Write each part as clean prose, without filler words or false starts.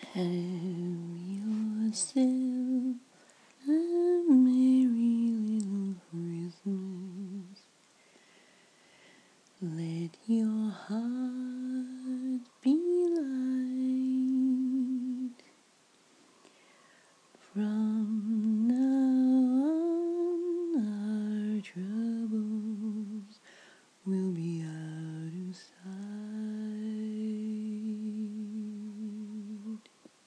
Have yourself a merry little Christmas. Let your heart be light. From now on, our troubles will be out of sight.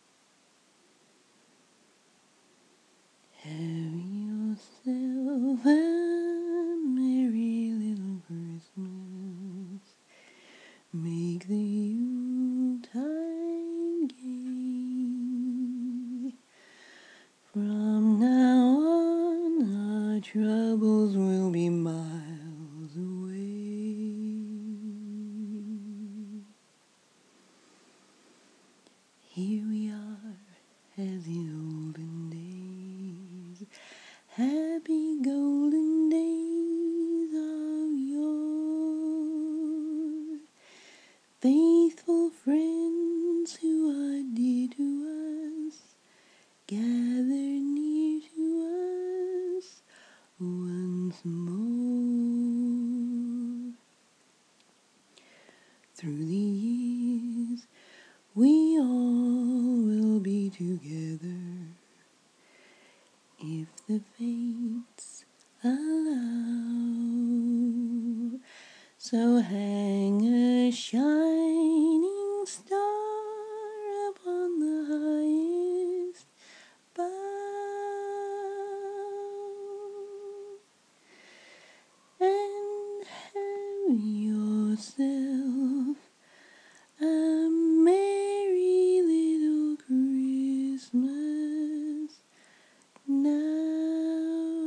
Have yourself a merry little Christmas. Make the Yuletide gay. From now on, our troubles will be miles away. Here we are, as in olden days, happy golden days of yore. Faithful friends who are dear to us, gather near to us once more. Through the years, we all will be together, if the fates allow. So hang a shining star upon the highest bough, and have yourself a merry little Christmas now.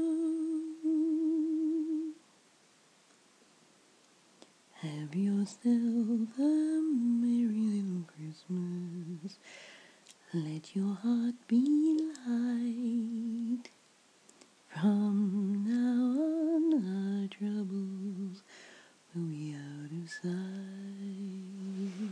Have yourself a merry little Christmas. Let your heart be light. From now on, our troubles will be out of sight.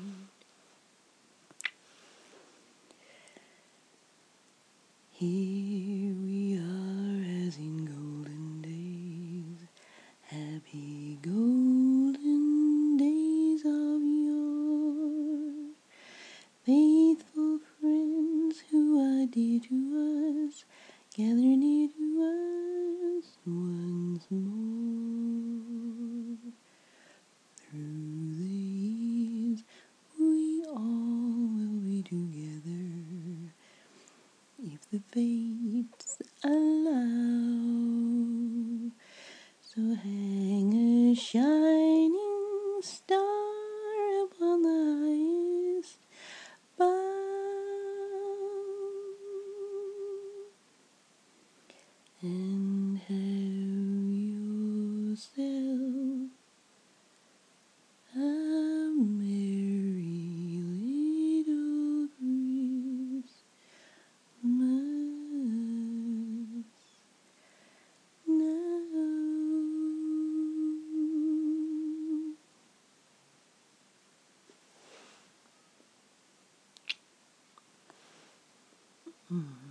Here we are, as in golden days, happy golden days of yore. Faithful friends who are dear to us, gather near to us once more. Through the years, we all will be together, if the fates allow. So hang a shining star upon the highest bough, and have yourself a merry little Christmas now.